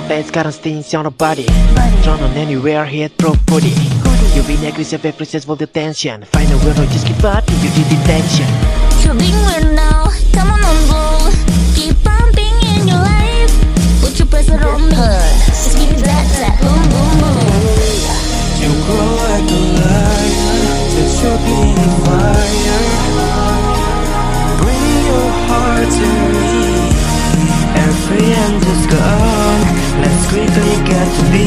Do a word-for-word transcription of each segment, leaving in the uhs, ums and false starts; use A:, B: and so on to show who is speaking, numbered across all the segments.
A: face got on stains on her body. Drawn on anywhere, hit pro body. You be aggressive, aggressive for the tension. Find a way or just keep up, you do detention.
B: You're being weird now, come on on roll. Keep pumping in your life. Put your pressure on me. Just give me that, that boom, boom, boom.
C: You grow like a lion, set your being on fire. Bring your heart to me. Every end is gone. Let's quickly get to be.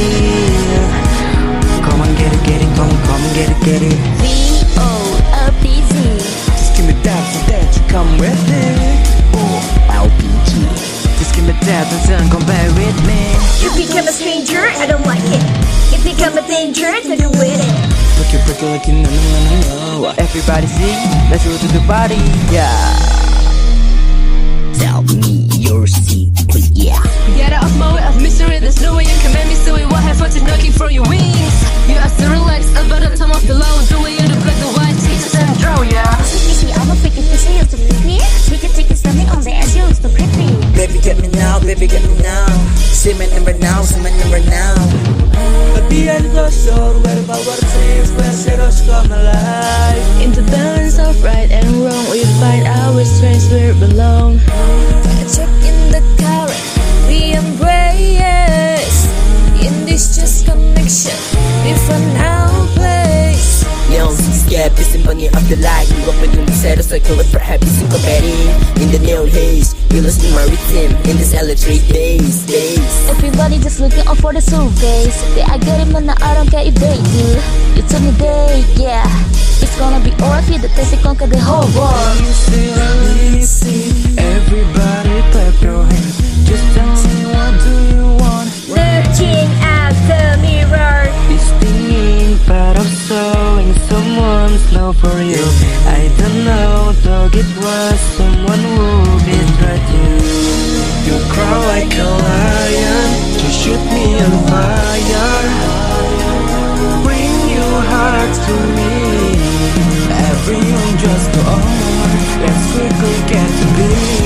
C: Come on, get it, get it, come on, come on, get it, get it.
B: V O L P Z.
C: Just give me that so that you come with me.
A: Oh, L P G.
C: Just give me that and then come back with me.
D: You become a stranger, I don't like it. You become a danger, to do with it.
C: Break it, break it like you know, no, no, no, no.
A: Everybody sing, let's go to the party, yeah.
E: Tell me your secret, yeah.
F: Get out of my way of misery. There's no way you can make me see it. What have I to knocking for your wings? You have to relax about the time of the low. The way you look like the white teachers and draw, yeah.
D: Take me, I'm a freaking fish, you used to freak me. Take it, take it, send me on the ass, you used to prick me.
E: Baby, get me now, baby, get me now. Say my number now, say my number now.
C: At the end of the show, where about what it is, where shadows come alive.
F: In the balance of right and wrong, we find our strengths where it belong.
B: A check in the current, we embrace. In this just connection, we find our place.
E: Neon scared, the symphony of the light. You open in the set of circle of perhaps you competing. In the neon haze, you listen my rhythm. In this electric days, days.
B: Everybody just looking out for the surveys. They I get it, man, I don't care if they do. You told me they, yeah. It's gonna be alright if the test conquer the whole world.
C: You see, you see, everybody clap your hands. Just tell me what do you want.
D: Looking at the mirror.
C: This stinging part of showing someone's love for you. I don't know, dog, it was someone who betrayed you. You cry like a lion, to shoot me on fire. Bring your heart to me. Everyone just go on. Let's quickly get to be.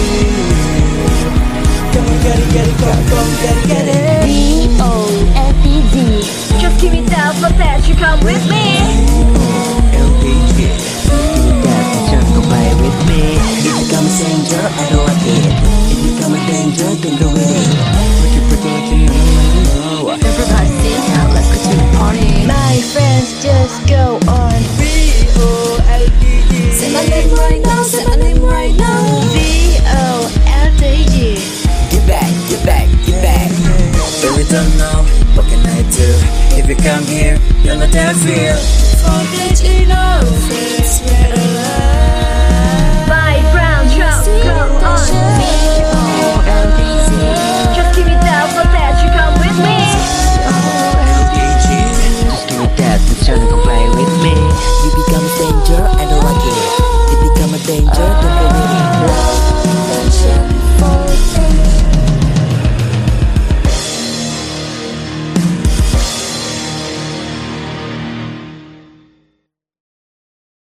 C: Come on, get it, get it, come, come, get it, get it.
B: V O L P Z.
D: Just give me that for that, you come with me.
C: L P G. Give me that and just go by with me.
E: If you become a stranger, I don't like it. If you become a danger, then go with it.
C: Break it, break it like you know, no, no, no.
F: Everybody sing out, let's go to the party.
B: My friends just go on.
C: V O L P G.
B: Say my name right now, say my name right now.
F: V O L P G.
E: Get back, get back, get back. But we don't know, what can I do? If you come here, you'll not have feel.
B: Forget you know, it's where alive.